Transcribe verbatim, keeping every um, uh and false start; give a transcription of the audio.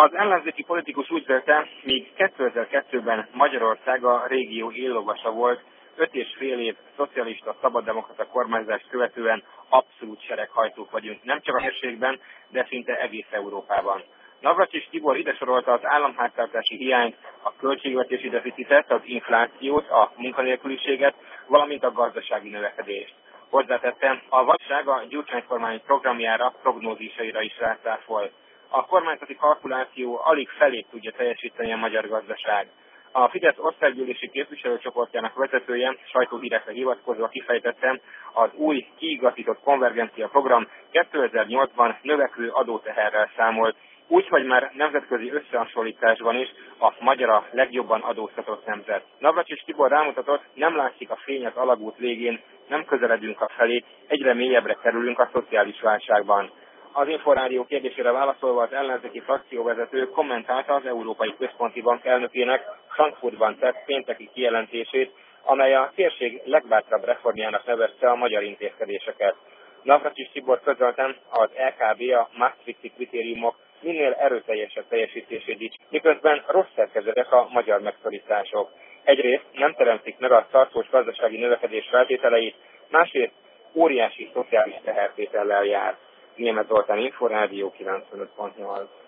Az ellenzéki politikus úgy vélte, míg kétezer-kettőben Magyarország a régió éllovasa volt, öt és fél év szocialista szabaddemokrata kormányzást követően abszolút sereghajtók vagyunk, nem csak a térségben, de szinte egész Európában. Navracsics Tibor ide sorolta az államháztartási hiányt, a költségvetési deficitet, az inflációt, a munkanélküliséget, valamint a gazdasági növekedést. Hozzátette, a válság a Gyurcsány kormány programjára, prognózisaira is rászáfolt. A kormányzati kalkuláció alig felét tudja teljesíteni a magyar gazdaság. A Fidesz országgyűlési képviselőcsoportjának vezetője sajtóhírekre hivatkozva kifejtette, az új kiigazított konvergencia program kétezer-nyolcban növekvő adóteherrel számolt, úgy, hogy már nemzetközi összehasonlításban is a magyar a legjobban adóztatott nemzet. Navracsics Tibor rámutatott, nem látszik a fény az alagút végén, nem közeledünk a felé, egyre mélyebbre kerülünk a szociális válságban. Az Inforádió kérdésére válaszolva az ellenzéki frakcióvezető kommentálta az Európai Központi Bank elnökének Frankfurtban tett pénteki kijelentését, amely a térség legbátrabb reformjának nevezte a magyar intézkedéseket. Navracsics Tibor közölten az é ká bé a Maastrichti kritériumok minél erőteljesebb teljesítését dics, miközben rossz szerkezetek a magyar megszorítások. Egyrészt nem teremtik meg a tartós gazdasági növekedés feltételeit, másrészt óriási szociális tehertétellel jár. Németh Zoltán, Inforádió kilencvenöt pont nyolc.